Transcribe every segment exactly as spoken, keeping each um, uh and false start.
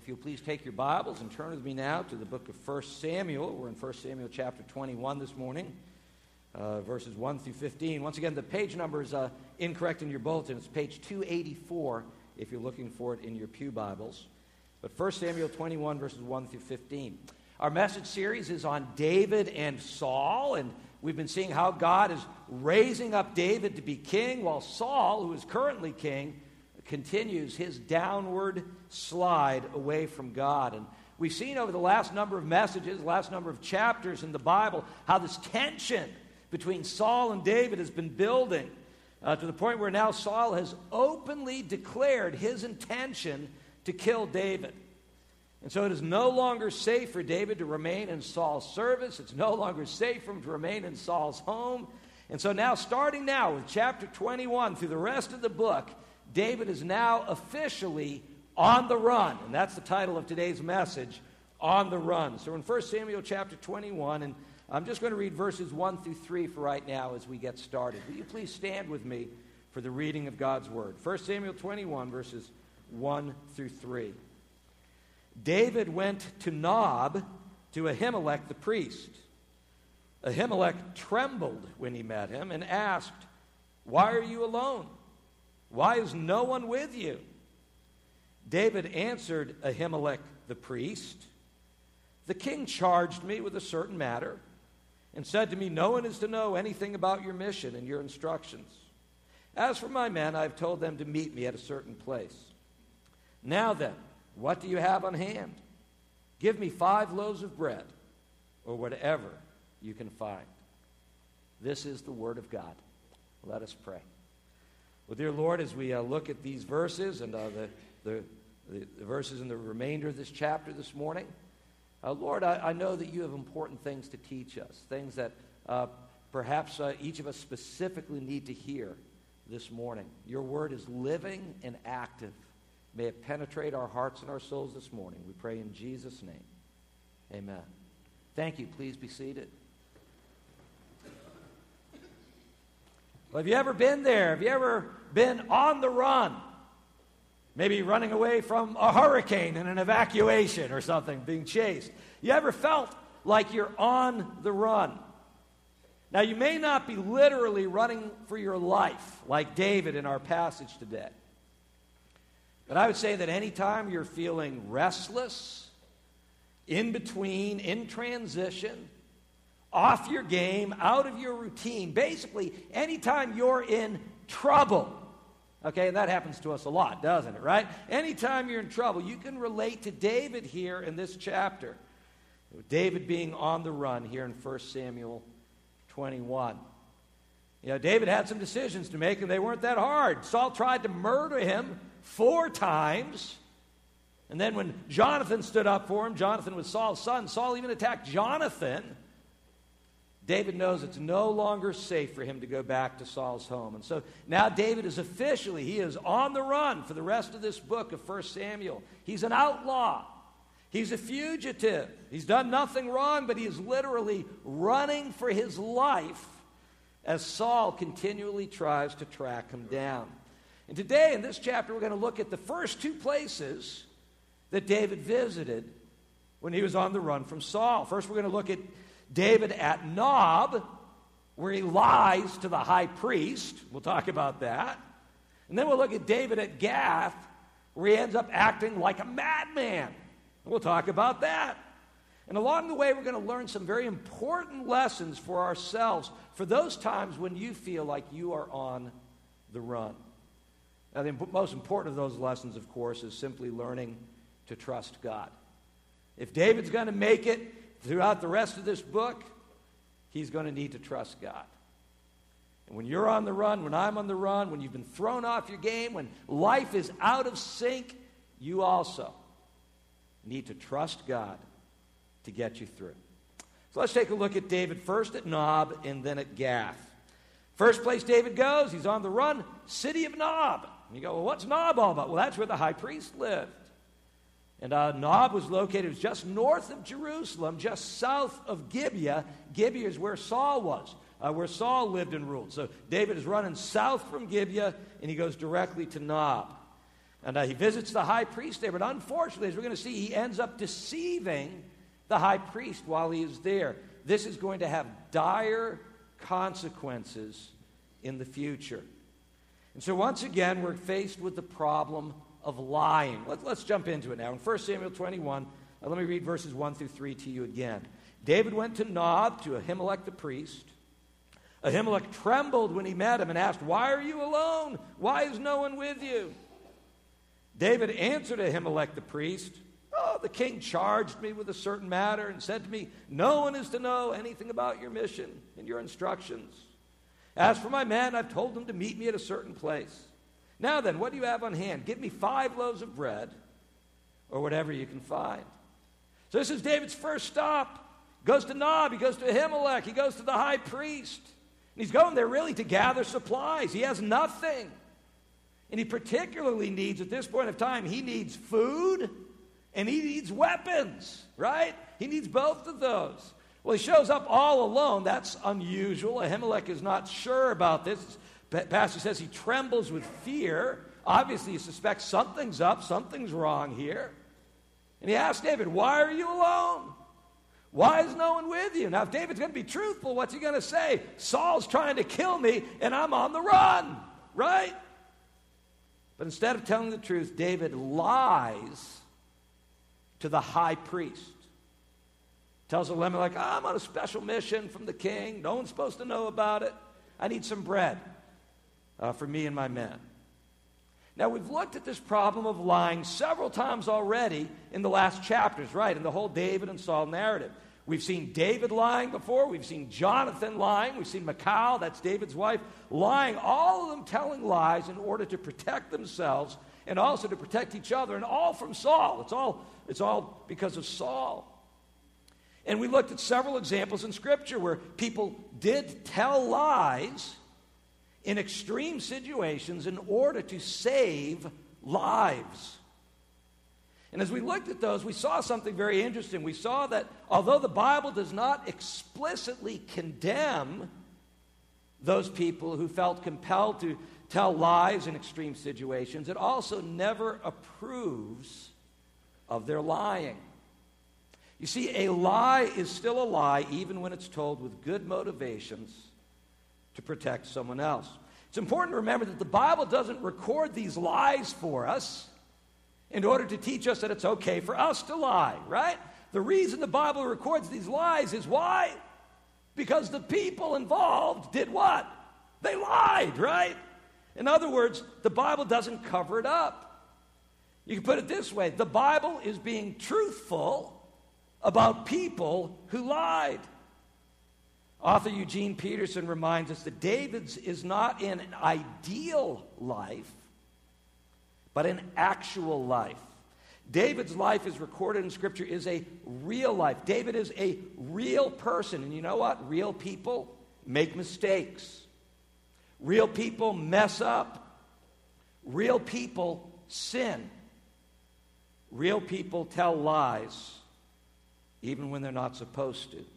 you'll please take your Bibles and turn with me now to the book of First Samuel. We're in First Samuel chapter twenty-one this morning, uh, verses one through fifteen. Once again, the page number is uh, incorrect in your bulletin. It's page two eighty-four if you're looking for it in your pew Bibles. But First Samuel twenty-one, verses one through fifteen. Our message series is on David and Saul, and we've been seeing how God is raising up David to be king, while Saul, who is currently king, continues his downward slide away from God. And we've seen over the last number of messages, last number of chapters in the Bible, how this tension between Saul and David has been building uh, to the point where now Saul has openly declared his intention to kill David. And so it is no longer safe for David to remain in Saul's service. It's no longer safe for him to remain in Saul's home. And so now, starting now with chapter twenty-one through the rest of the book, David is now officially on the run. And that's the title of today's message, On the Run. So we're in First Samuel chapter twenty-one, and I'm just going to read verses one through three for right now as we get started. Will you please stand with me for the reading of God's Word? First Samuel twenty-one, verses one through three. David went to Nob to Ahimelech the priest. Ahimelech trembled when he met him and asked, "Why are you alone? Why is no one with you?" David answered Ahimelech the priest, "The king charged me with a certain matter and said to me, 'No one is to know anything about your mission and your instructions. As for my men, I have told them to meet me at a certain place. Now then, what do you have on hand? Give me five loaves of bread, or whatever you can find.'" This is the word of God. Let us pray. Well, dear Lord, as we uh, look at these verses and uh, the, the, the, the verses in the remainder of this chapter this morning, uh, Lord, I, I know that you have important things to teach us, things that uh, perhaps uh, each of us specifically need to hear this morning. Your word is living and active. May it penetrate our hearts and our souls this morning. We pray in Jesus' name. Amen. Thank you. Please be seated. Well, have you ever been there? Have you ever been on the run? Maybe running away from a hurricane and an evacuation or something, being chased. You ever felt like you're on the run? Now, you may not be literally running for your life like David in our passage today. But I would say that anytime you're feeling restless, in between, in transition, off your game, out of your routine, basically anytime you're in trouble, okay, and that happens to us a lot, doesn't it, right? Anytime you're in trouble, you can relate to David here in this chapter. David being on the run here in First Samuel twenty-one. You know, David had some decisions to make, and they weren't that hard. Saul tried to murder him four times. And then when Jonathan stood up for him, Jonathan was Saul's son, Saul even attacked Jonathan. David knows it's no longer safe for him to go back to Saul's home. And so now David is officially, he is on the run for the rest of this book of First Samuel. He's an outlaw. He's a fugitive. He's done nothing wrong, but he is literally running for his life as Saul continually tries to track him down. And today in this chapter, we're going to look at the first two places that David visited when he was on the run from Saul. First, we're going to look at David at Nob, where he lies to the high priest. We'll talk about that. And then we'll look at David at Gath, where he ends up acting like a madman. And we'll talk about that. And along the way, we're going to learn some very important lessons for ourselves for those times when you feel like you are on the run. Now, the most important of those lessons, of course, is simply learning to trust God. If David's going to make it throughout the rest of this book, he's going to need to trust God. And when you're on the run, when I'm on the run, when you've been thrown off your game, when life is out of sync, you also need to trust God to get you through. So let's take a look at David first at Nob and then at Gath. First place David goes, he's on the run, city of Nob. And you go, well, what's Nob all about? Well, that's where the high priest lived. And uh, Nob was located, it was just north of Jerusalem, just south of Gibeah. Gibeah is where Saul was, uh, where Saul lived and ruled. So David is running south from Gibeah, and he goes directly to Nob. And uh, he visits the high priest there. But unfortunately, as we're going to see, he ends up deceiving the high priest while he is there. This is going to have dire consequences in the future. And so once again, we're faced with the problem of lying. Let's, let's jump into it now. In First Samuel twenty-one, uh, let me read verses one through three to you again. David went to Nob, to Ahimelech the priest. Ahimelech trembled when he met him and asked, "Why are you alone? Why is no one with you?" David answered Ahimelech the priest, "Oh, the king charged me with a certain matter and said to me, 'No one is to know anything about your mission and your instructions. As for my men, I've told them to meet me at a certain place. Now then, what do you have on hand? Give me five loaves of bread or whatever you can find.'" So this is David's first stop. Goes to Nob, he goes to Ahimelech, he goes to the high priest. And he's going there really to gather supplies. He has nothing. And he particularly needs, at this point of time, he needs food and he needs weapons, right? He needs both of those. Well, he shows up all alone. That's unusual. Ahimelech is not sure about this. The pastor says he trembles with fear. Obviously, he suspects something's up, something's wrong here. And he asks David, "Why are you alone? Why is no one with you?" Now, if David's going to be truthful, what's he going to say? Saul's trying to kill me, and I'm on the run, right? But instead of telling the truth, David lies to the high priest. Tells Elimelech, "I'm on a special mission from the king. No one's supposed to know about it. I need some bread uh, for me and my men." Now, we've looked at this problem of lying several times already in the last chapters, right, in the whole David and Saul narrative. We've seen David lying before. We've seen Jonathan lying. We've seen Michal, that's David's wife, lying. All of them telling lies in order to protect themselves and also to protect each other, and all from Saul. It's all, it's all because of Saul. And we looked at several examples in Scripture where people did tell lies in extreme situations in order to save lives. And as we looked at those, we saw something very interesting. We saw that although the Bible does not explicitly condemn those people who felt compelled to tell lies in extreme situations, it also never approves of their lying. You see, a lie is still a lie even when it's told with good motivations to protect someone else. It's important to remember that the Bible doesn't record these lies for us in order to teach us that it's okay for us to lie, right? The reason the Bible records these lies is why? Because the people involved did what? They lied, right? In other words, the Bible doesn't cover it up. You can put it this way: the Bible is being truthful about people who lied. Author Eugene Peterson reminds us that David's is not in an ideal life, but an actual life. David's life is recorded in Scripture is a real life. David is a real person. And you know what? Real people make mistakes. Real people mess up. Real people sin. Real people tell lies, even when they're not supposed to.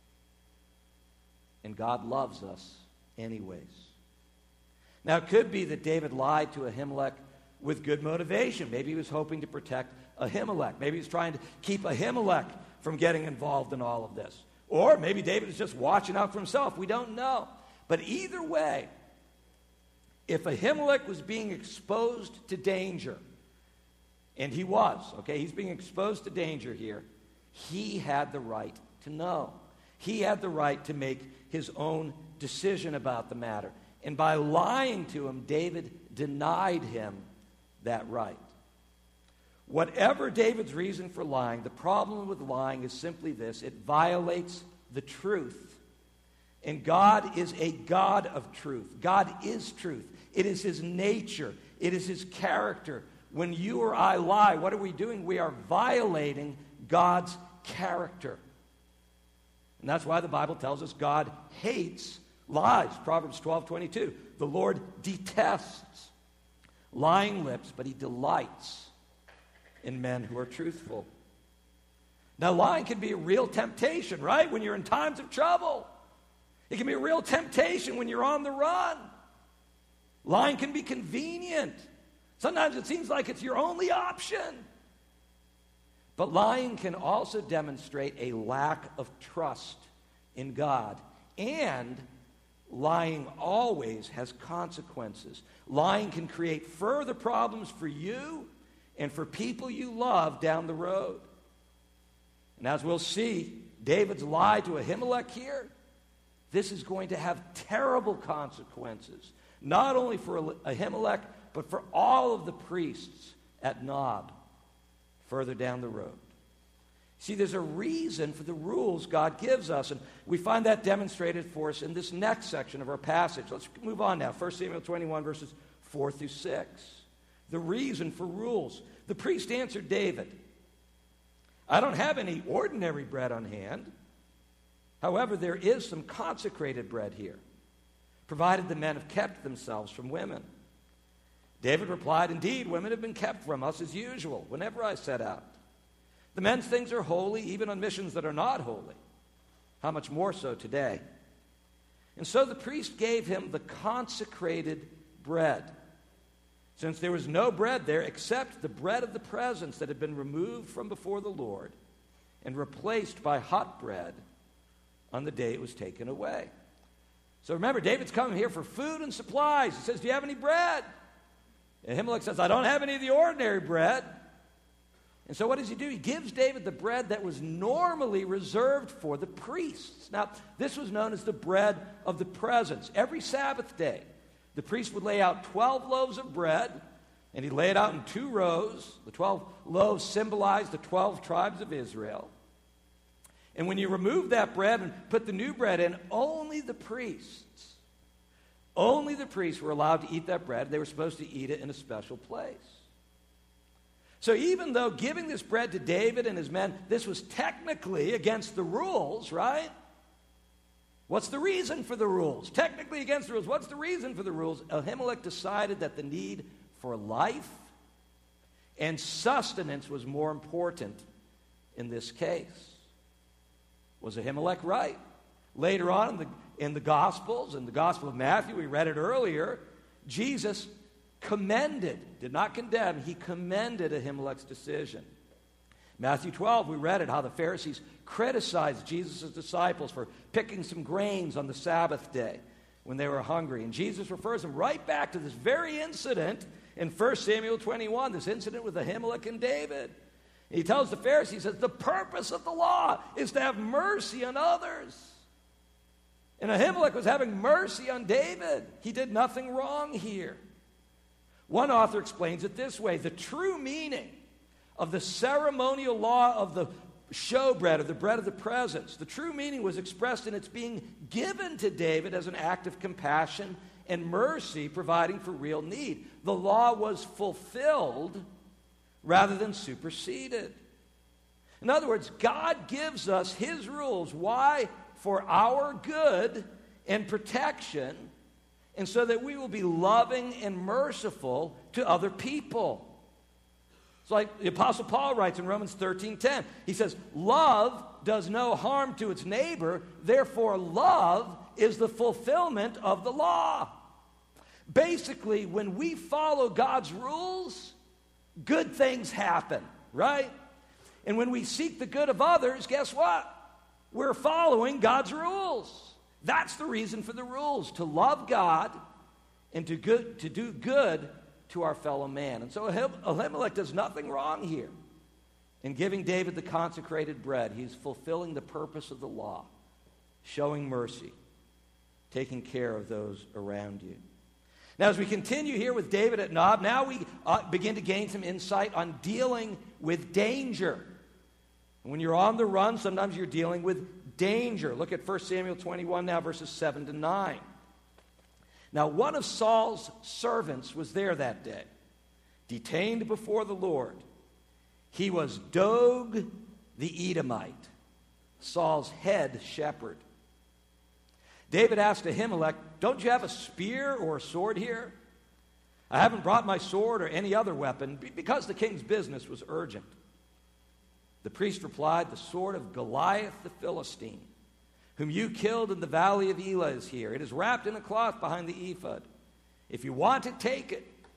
And God loves us anyways. Now, it could be that David lied to Ahimelech with good motivation. Maybe he was hoping to protect Ahimelech. Maybe he was trying to keep Ahimelech from getting involved in all of this. Or maybe David is just watching out for himself. We don't know. But either way, if Ahimelech was being exposed to danger, and he was, okay, he's being exposed to danger here, he had the right to know. He had the right to make his own decision about the matter. And by lying to him, David denied him that right. Whatever David's reason for lying, the problem with lying is simply this: it violates the truth. And God is a God of truth. God is truth. It is his nature. It is his character. When you or I lie, what are we doing? We are violating God's character. And that's why the Bible tells us God hates lies. Proverbs twelve twenty-two. The Lord detests lying lips, but he delights in men who are truthful. Now, lying can be a real temptation, right? When you're in times of trouble. It can be a real temptation when you're on the run. Lying can be convenient. Sometimes it seems like it's your only option. But lying can also demonstrate a lack of trust in God. And lying always has consequences. Lying can create further problems for you and for people you love down the road. And as we'll see, David's lie to Ahimelech here, this is going to have terrible consequences, not only for Ahimelech, but for all of the priests at Nob, further down the road. See, there's a reason for the rules God gives us, and we find that demonstrated for us in this next section of our passage. Let's move on now. First Samuel twenty-one, verses four through six. The reason for rules. The priest answered David, I don't have any ordinary bread on hand. However, there is some consecrated bread here, provided the men have kept themselves from women. David replied, indeed, women have been kept from us as usual whenever I set out. The men's things are holy, even on missions that are not holy. How much more so today? And so the priest gave him the consecrated bread, since there was no bread there except the bread of the presence that had been removed from before the Lord and replaced by hot bread on the day it was taken away. So remember, David's coming here for food and supplies. He says, do you have any bread? And Ahimelech says, I don't have any of the ordinary bread. And so what does he do? He gives David the bread that was normally reserved for the priests. Now, this was known as the bread of the presence. Every Sabbath day, the priest would lay out twelve loaves of bread, and he'd lay it out in two rows. The twelve loaves symbolized the twelve tribes of Israel. And when you remove that bread and put the new bread in, only the priests, only the priests were allowed to eat that bread. They were supposed to eat it in a special place. So even though giving this bread to David and his men, this was technically against the rules, right? What's the reason for the rules? Technically against the rules. What's the reason for the rules? Ahimelech decided that the need for life and sustenance was more important in this case. Was Ahimelech right? Later on in the, in the Gospels, in the Gospel of Matthew, we read it earlier, Jesus commended, did not condemn, he commended Ahimelech's decision. Matthew twelve, we read it, how the Pharisees criticized Jesus' disciples for picking some grains on the Sabbath day when they were hungry. And Jesus refers them right back to this very incident in First Samuel twenty-one, this incident with Ahimelech and David. He tells the Pharisees, he says, the purpose of the law is to have mercy on others. And Ahimelech was having mercy on David. He did nothing wrong here. One author explains it this way: the true meaning of the ceremonial law of the showbread, of the bread of the presence, the true meaning was expressed in its being given to David as an act of compassion and mercy, providing for real need. The law was fulfilled rather than superseded. In other words, God gives us his rules. Why? For our good and protection, and so that we will be loving and merciful to other people. It's like the Apostle Paul writes in Romans thirteen ten. He says, love does no harm to its neighbor, therefore love is the fulfillment of the law. Basically, when we follow God's rules, good things happen, right? And when we seek the good of others, guess what? We're following God's rules. That's the reason for the rules, to love God and to, good, to do good to our fellow man. And so Ahimelech does nothing wrong here in giving David the consecrated bread. He's fulfilling the purpose of the law, showing mercy, taking care of those around you. Now, as we continue here with David at Nob, now we uh, begin to gain some insight on dealing with danger. When you're on the run, sometimes you're dealing with danger. Look at First Samuel twenty-one now, verses seven to nine. Now, one of Saul's servants was there that day, detained before the Lord. He was Dog the Edomite, Saul's head shepherd. David asked Ahimelech, don't you have a spear or a sword here? I haven't brought my sword or any other weapon, because the king's business was urgent. The priest replied, the sword of Goliath the Philistine, whom you killed in the valley of Elah, is here. It is wrapped in a cloth behind the ephod. If you want it, take it.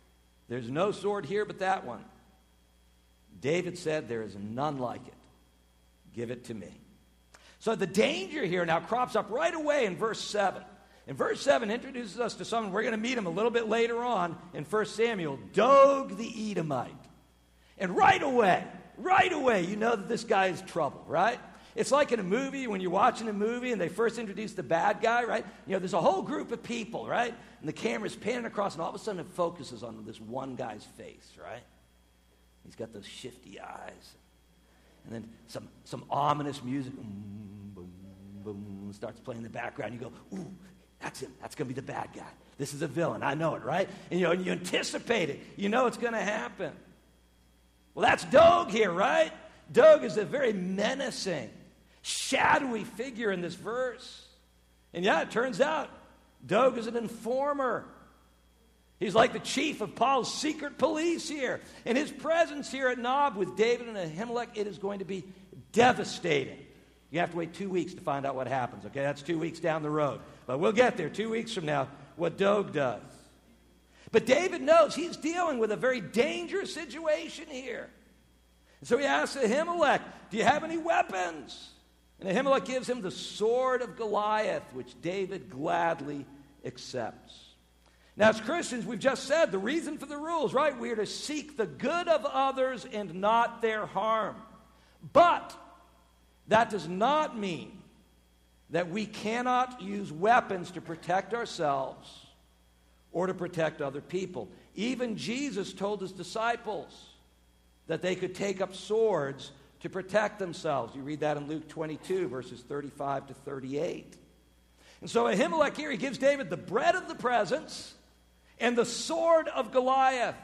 There's no sword here but that one. David said, there is none like it. Give it to me. So the danger here now crops up right away in verse seven. And verse seven introduces us to someone, we're going to meet him a little bit later on in First Samuel, Doeg the Edomite. And right away, right away, you know that this guy is trouble, right? It's like in a movie, when you're watching a movie and they first introduce the bad guy, right? You know, there's a whole group of people, right? And the camera's panning across, and all of a sudden it focuses on this one guy's face, right? He's got those shifty eyes. And then some, some ominous music, boom, boom, boom, starts playing in the background. You go, ooh, that's him. That's going to be the bad guy. This is a villain. I know it, right? And you know, and you anticipate it. You know it's going to happen. Well, that's Doeg here, right? Doeg is a very menacing, shadowy figure in this verse. And yeah, it turns out Doeg is an informer. He's like the chief of Paul's secret police here. And his presence here at Nob with David and Ahimelech, it is going to be devastating. You have to wait two weeks to find out what happens, okay? That's two weeks down the road. But we'll get there two weeks from now, what Doeg does. But David knows he's dealing with a very dangerous situation here. And so he asks Ahimelech, do you have any weapons? And Ahimelech gives him the sword of Goliath, which David gladly accepts. Now, as Christians, we've just said the reason for the rules, right? We are to seek the good of others and not their harm. But that does not mean that we cannot use weapons to protect ourselves or to protect other people. Even Jesus told his disciples that they could take up swords to protect themselves. You read that in Luke twenty-two, verses thirty-five to thirty-eight. And so Ahimelech here, he gives David the bread of the presence and the sword of Goliath.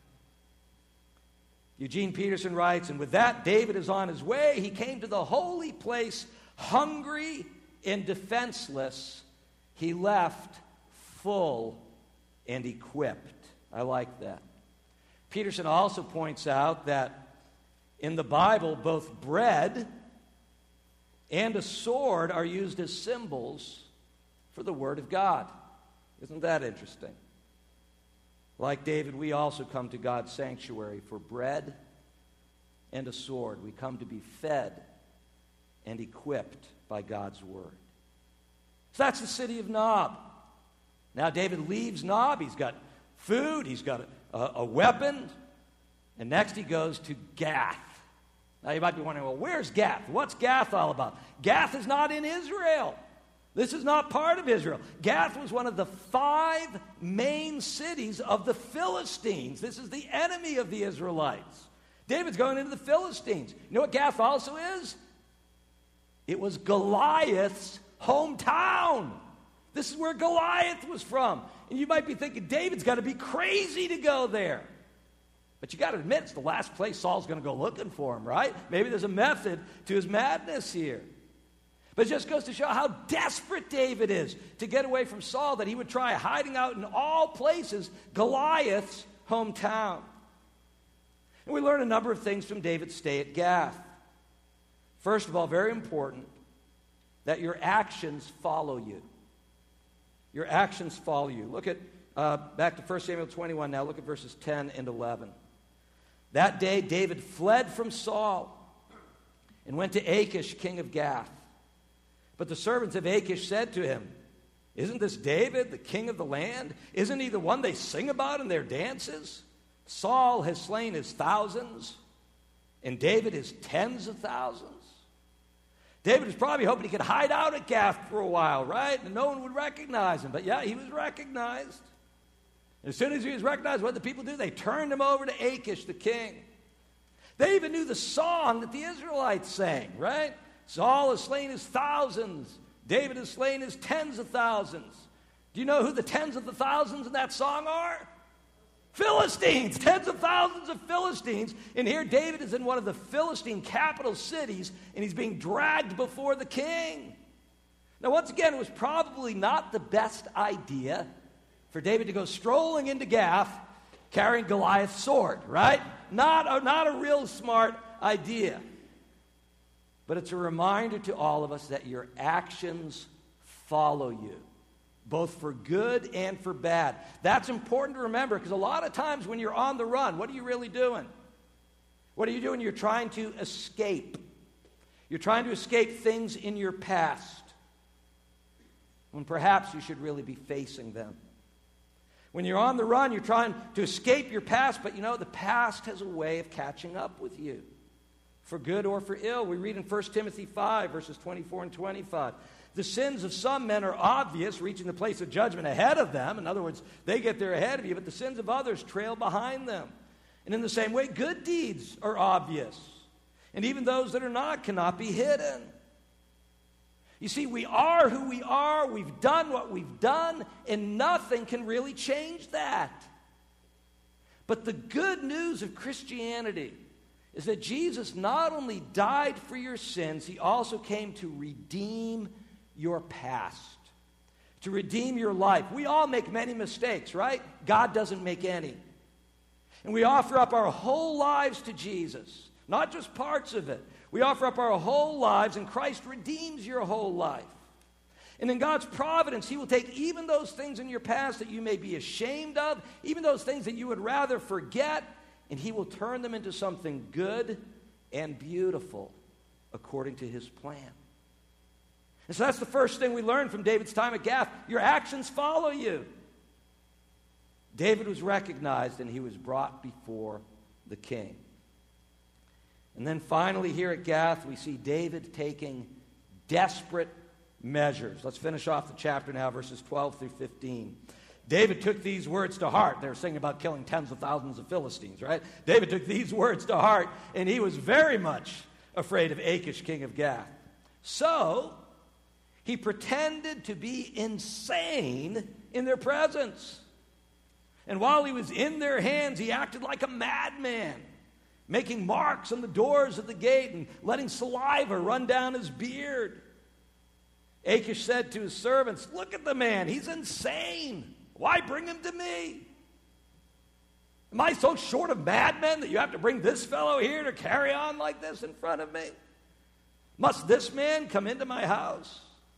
Eugene Peterson writes, and with that, David is on his way. He came to the holy place hungry and defenseless. He left full and equipped. I like that. Peterson also points out that in the Bible, both bread and a sword are used as symbols for the Word of God. Isn't that interesting? Like David, we also come to God's sanctuary for bread and a sword. We come to be fed and equipped by God's Word. So that's the city of Nob. Now David leaves Nob. He's got food. He's got a, a, a weapon. And next he goes to Gath. Now you might be wondering, well, where's Gath? What's Gath all about? Gath is not in Israel. This is not part of Israel. Gath was one of the five main cities of the Philistines. This is the enemy of the Israelites. David's going into the Philistines. You know what Gath also is? It was Goliath's hometown. This is where Goliath was from. And you might be thinking, David's got to be crazy to go there. But you got to admit, it's the last place Saul's going to go looking for him, right? Maybe there's a method to his madness here. But it just goes to show how desperate David is to get away from Saul, that he would try hiding out in all places, Goliath's hometown. And we learn a number of things from David's stay at Gath. First of all, very important, that your actions follow you. Your actions follow you. Look at, uh, back to First Samuel twenty-one now, look at verses ten and eleven. That day David fled from Saul and went to Achish, king of Gath. But the servants of Achish said to him, isn't this David, the king of the land? Isn't he the one they sing about in their dances? Saul has slain his thousands, and David his tens of thousands. David was probably hoping he could hide out at Gath for a while, right? And no one would recognize him. But yeah, he was recognized. And as soon as he was recognized, what did the people do? They turned him over to Achish, the king. They even knew the song that the Israelites sang, right? Saul has slain his thousands. David has slain his tens of thousands. Do you know who the tens of the thousands in that song are? Philistines, tens of thousands of Philistines. And here David is in one of the Philistine capital cities, and he's being dragged before the king. Now, once again, it was probably not the best idea for David to go strolling into Gath carrying Goliath's sword, right? Not a, not a real smart idea. But it's a reminder to all of us that your actions follow you. both for good and for bad. That's important to remember, because a lot of times when you're on the run, what are you really doing? What are you doing? You're trying to escape. You're trying to escape things in your past, when perhaps you should really be facing them. When you're on the run, you're trying to escape your past, but you know, the past has a way of catching up with you, for good or for ill. We read in First Timothy five, verses twenty-four and twenty-five. The sins of some men are obvious, reaching the place of judgment ahead of them. In other words, they get there ahead of you, but the sins of others trail behind them. And in the same way, good deeds are obvious, and even those that are not cannot be hidden. You see, we are who we are, we've done what we've done, and nothing can really change that. But the good news of Christianity is that Jesus not only died for your sins, he also came to redeem your past, to redeem your life. We all make many mistakes, right? God doesn't make any. And we offer up our whole lives to Jesus, not just parts of it. We offer up our whole lives, and Christ redeems your whole life. And in God's providence, he will take even those things in your past that you may be ashamed of, even those things that you would rather forget, and he will turn them into something good and beautiful according to his plan. And so that's the first thing we learned from David's time at Gath. Your actions follow you. David was recognized, and he was brought before the king. And then finally here at Gath, we see David taking desperate measures. Let's finish off the chapter now, verses twelve through fifteen. David took these words to heart. They were singing about killing tens of thousands of Philistines, right? David took these words to heart, and he was very much afraid of Achish, king of Gath. So he pretended to be insane in their presence. And while he was in their hands, he acted like a madman, making marks on the doors of the gate and letting saliva run down his beard. Achish said to his servants, "Look at the man, he's insane. Why bring him to me? Am I so short of madmen that you have to bring this fellow here to carry on like this in front of me? Must this man come into my house?"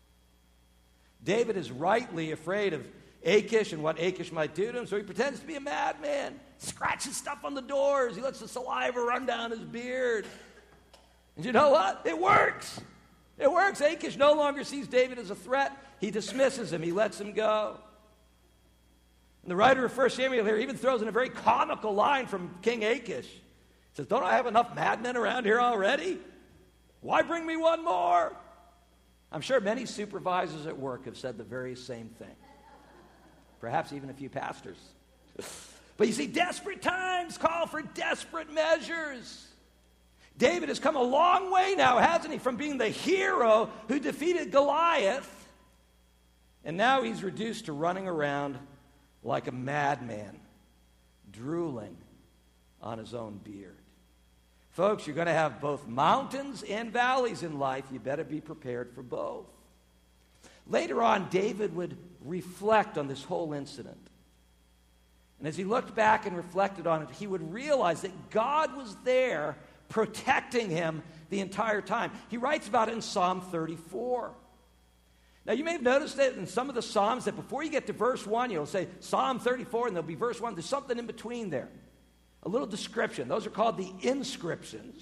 David is rightly afraid of Achish and what Achish might do to him, so he pretends to be a madman, scratches stuff on the doors, he lets the saliva run down his beard. And you know what? It works. It works. Achish no longer sees David as a threat. He dismisses him. He lets him go. And the writer of First Samuel here even throws in a very comical line from King Achish. He says, "Don't I have enough madmen around here already? Why bring me one more?" I'm sure many supervisors at work have said the very same thing. Perhaps even a few pastors. But you see, desperate times call for desperate measures. David has come a long way now, hasn't he, from being the hero who defeated Goliath. And now he's reduced to running around like a madman, drooling on his own beard. Folks, you're going to have both mountains and valleys in life. You better be prepared for both. Later on, David would reflect on this whole incident. And as he looked back and reflected on it, he would realize that God was there protecting him the entire time. He writes about it in Psalm thirty-four. Now, you may have noticed that in some of the Psalms that before you get to verse one, you'll say Psalm thirty-four, and there'll be verse one. There's something in between there. A little description. Those are called the inscriptions.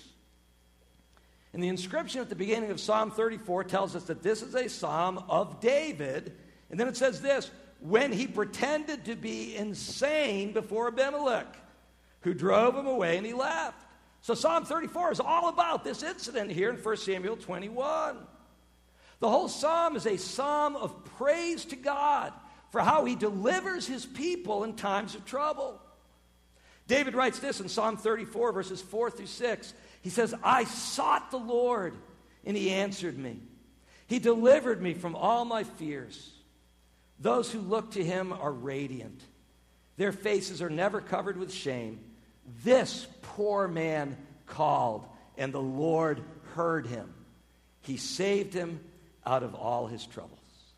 And the inscription at the beginning of Psalm thirty-four tells us that this is a psalm of David. And then it says this, when he pretended to be insane before Abimelech, who drove him away and he left. So Psalm thirty-four is all about this incident here in First Samuel twenty-one. The whole psalm is a psalm of praise to God for how he delivers his people in times of trouble. David writes this in Psalm thirty-four, verses four through six. He says, "I sought the Lord, and he answered me. He delivered me from all my fears. Those who look to him are radiant. Their faces are never covered with shame. This poor man called, and the Lord heard him. He saved him out of all his troubles."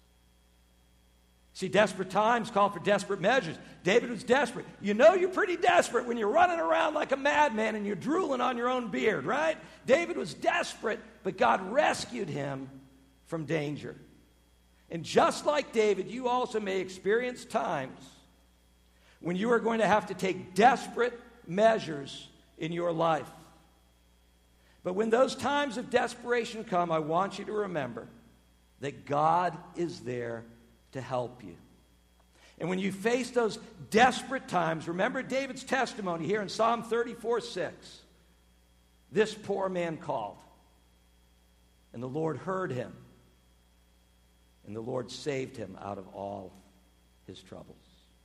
See, desperate times call for desperate measures. David was desperate. You know you're pretty desperate when you're running around like a madman and you're drooling on your own beard, right? David was desperate, but God rescued him from danger. And just like David, you also may experience times when you are going to have to take desperate measures in your life. But when those times of desperation come, I want you to remember that God is there to help you. And when you face those desperate times, remember David's testimony here in Psalm thirty-four six. This poor man called, and the Lord heard him, and the Lord saved him out of all his troubles.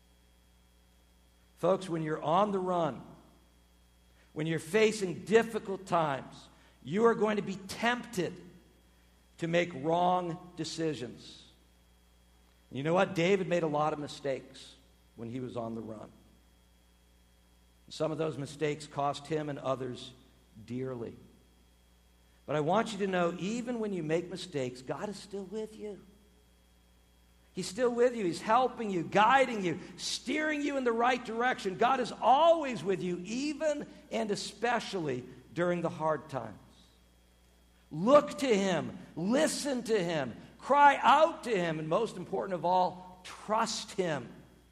Folks, when you're on the run, when you're facing difficult times, you are going to be tempted to make wrong decisions. You know what? David made a lot of mistakes when he was on the run. Some of those mistakes cost him and others dearly. But I want you to know, even when you make mistakes, God is still with you. He's still with you. He's helping you, guiding you, steering you in the right direction. God is always with you, even and especially during the hard times. Look to Him. Listen to Him. Cry out to Him. And most important of all, trust Him.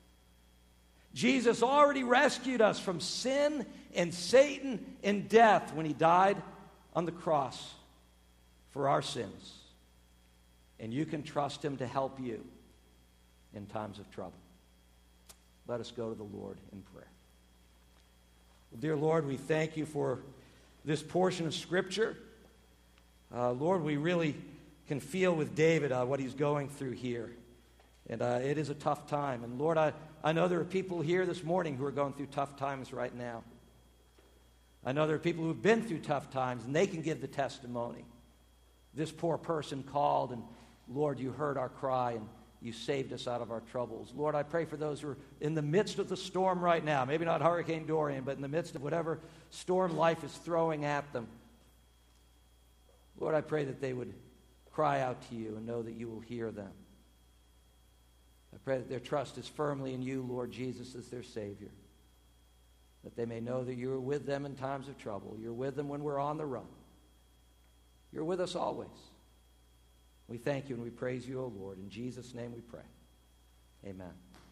Jesus already rescued us from sin and Satan and death when He died on the cross for our sins. And you can trust Him to help you in times of trouble. Let us go to the Lord in prayer. Well, dear Lord, we thank You for this portion of Scripture. Uh, Lord, we really can feel with David uh, what he's going through here. And uh, it is a tough time. And Lord, I, I know there are people here this morning who are going through tough times right now. I know there are people who have been through tough times, and they can give the testimony. This poor person called, and Lord, You heard our cry, and You saved us out of our troubles. Lord, I pray for those who are in the midst of the storm right now, maybe not Hurricane Dorian, but in the midst of whatever storm life is throwing at them. Lord, I pray that they would cry out to You and know that You will hear them. I pray that their trust is firmly in You, Lord Jesus, as their Savior. That they may know that You are with them in times of trouble. You're with them when we're on the run. You're with us always. We thank You and we praise You, O Lord. In Jesus' name we pray. Amen.